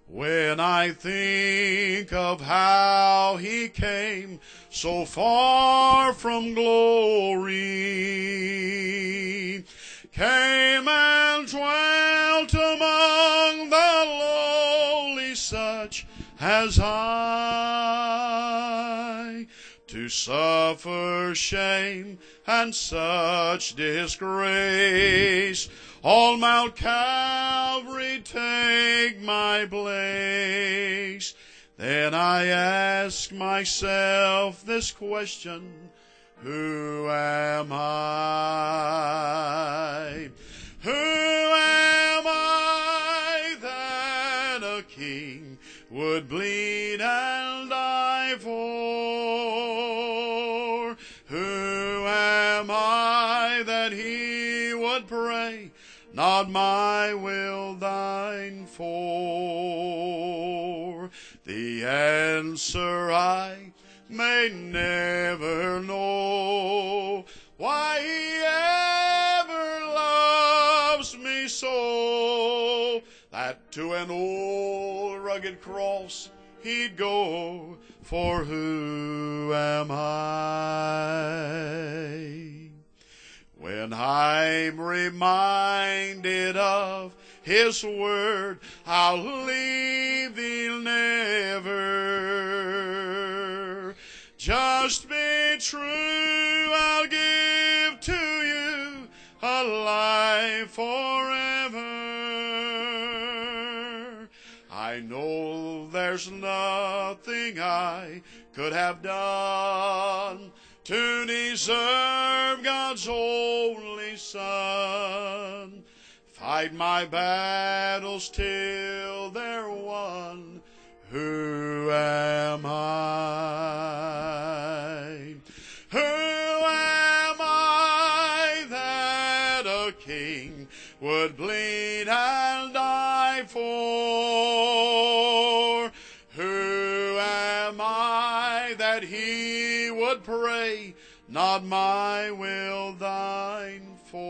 When I think of how he came so far from glory, came and dwelt among the lowly such as I, to suffer shame and such disgrace, on Mount Calvary take my place. Then I ask myself this question, who am I? Who am I that a king would bleed and die for? Who am I that he would pray, not my will, thine for? The answer I may never know, why he ever loves me so, that to an old rugged cross he'd go, for who am I? When I'm reminded of his word, I'll leave thee never. Just be true, I'll give to you a life forever. I know there's nothing I could have done to deserve God's only Son. Fight my battles till they're won. Who am I? Who am I that a king would bleed and die for? Who am I that he would pray, not my will, thine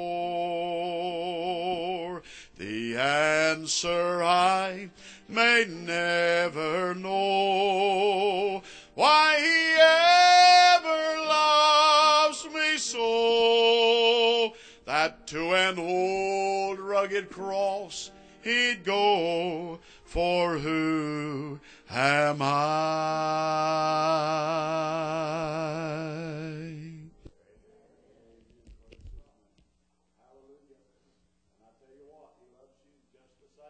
for? The answer I may never know, why he ever loves me so, that to an old rugged cross he'd go, for who am I?